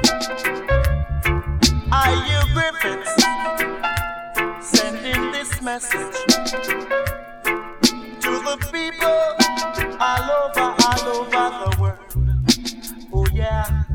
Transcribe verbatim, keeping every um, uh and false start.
Are you Griffiths sending this message to the people all over, all over the world? Oh yeah.